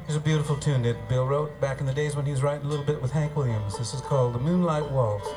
Here's a beautiful tune that Bill wrote back in the days when he was writing a little bit with Hank Williams. This is called The Moonlight Waltz.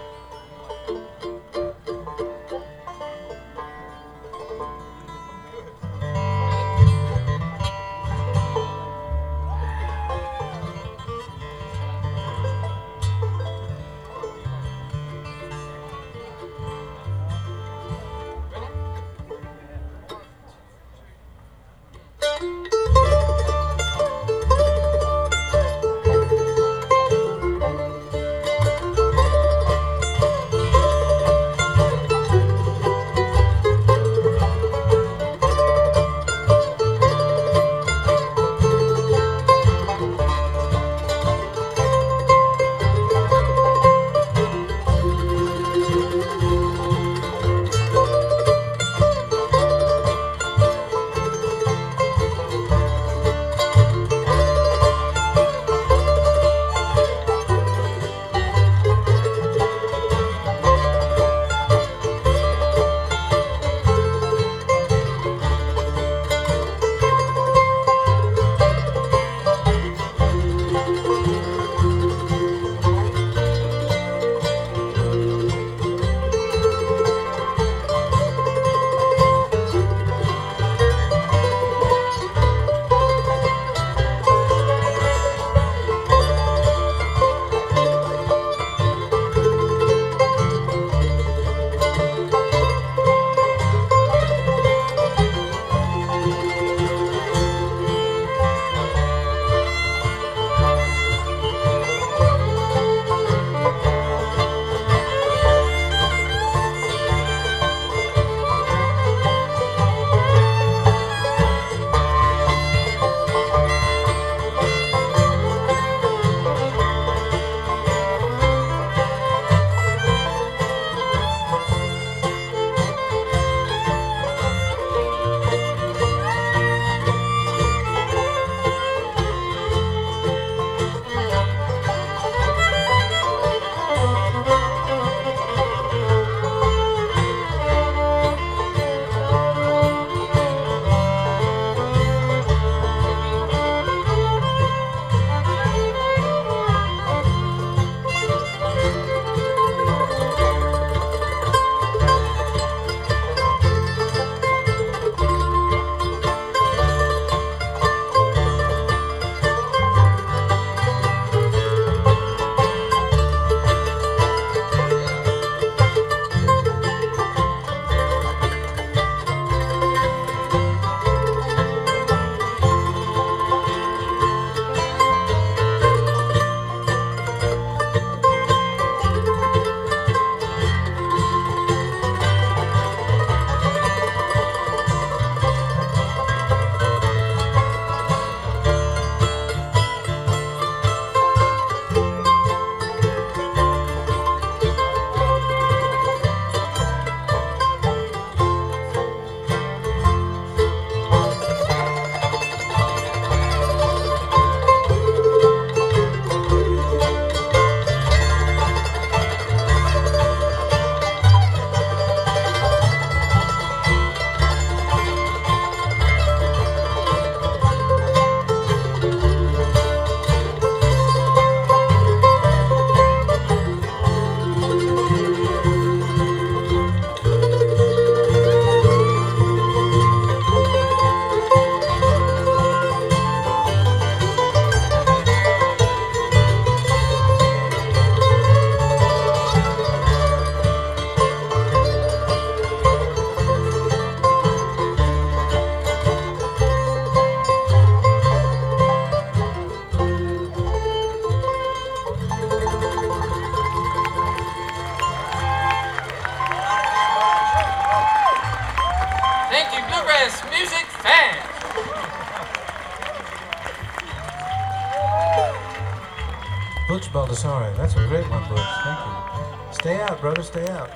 Butch Baldassare. That's a great one, Butch. Thank you. Stay out, brother. Stay out.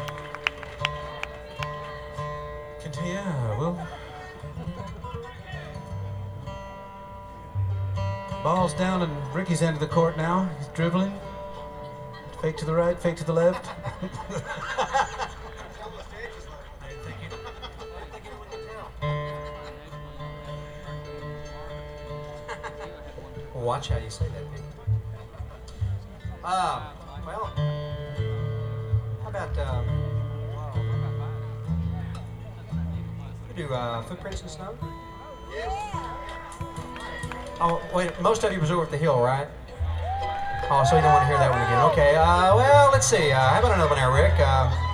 Yeah, well. Ball's down in Ricky's end of the court now. He's dribbling. Fake to the right, fake to the left. Watch how you say that, Pete. Well, how about we do Footprints in the Snow? Oh, wait, most of you was over at the Hill, right? Oh, so you don't want to hear that one again. Okay, well, let's see. How about another one there, Rick?